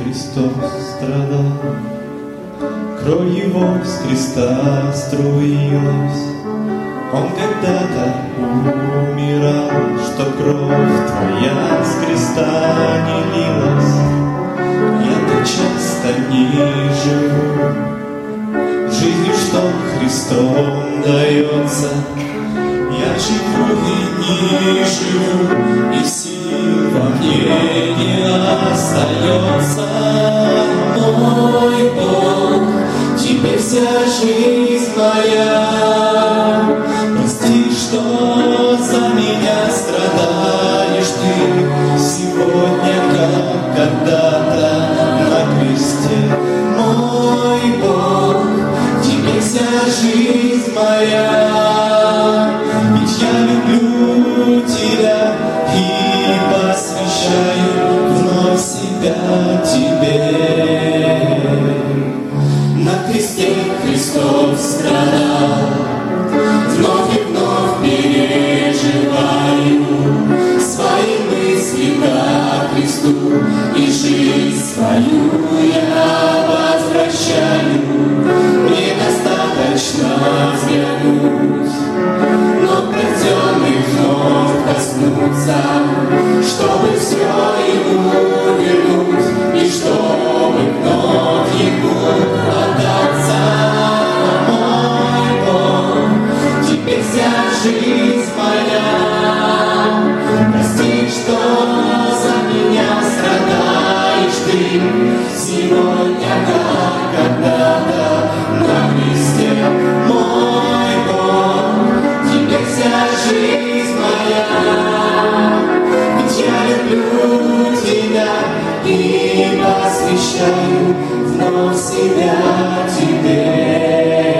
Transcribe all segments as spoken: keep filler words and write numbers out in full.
Христос страдал, кровь Его с креста струилась. Он когда-то умирал, чтоб кровь Твоя с креста не лилась. Я так часто не живу жизнью, что Христом дается. Я живу и не живу, и сил во мне не остается. Мой Бог, Тебе вся жизнь моя. Прости, что за меня страдаешь Ты сегодня, как когда-то на кресте. Мой Бог, Тебе вся жизнь моя. Ведь я люблю Тебя и посвящаю вновь себя Тебе. На кресте Христос страдал, вновь и вновь переживаю свои мысли ко Христу, и жизнь свою я возвращаю. Мне достаточно взглянуть, но пройденных вновь коснуться, чтобы все Ему вернуть и чтобы вновь Ему отдаться. Мой Бог, Тебе вся жизнь моя. Прости, что за меня страдаешь Ты сегодня, как когда-то на кресте. Мой Бог, Тебе вся жизнь моя. Ведь я люблю Тебя и посвящаю вновь себя Тебе.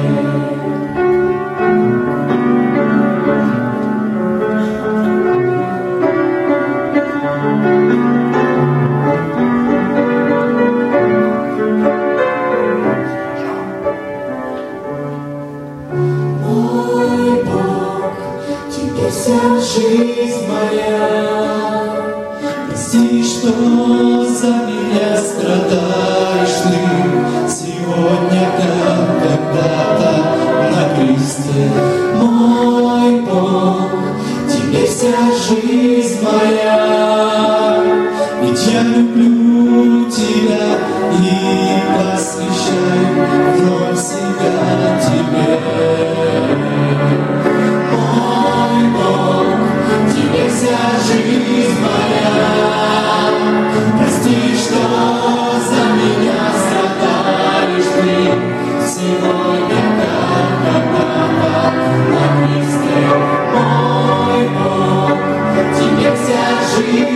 Мой Бог, Тебе вся жизнь моя. Прости, что за меня страдаешь Ты сегодня, как когда-то на кресте. Мой Бог, Тебе вся жизнь моя. Ведь я люблю Тебя и посвящаю вновь себя Тебе. Мой Бог, Тебе вся жизнь моя. Прости, что за меня страдаешь Ты сегодня, как когда-то на кресте. Мой Бог, Тебе вся жизнь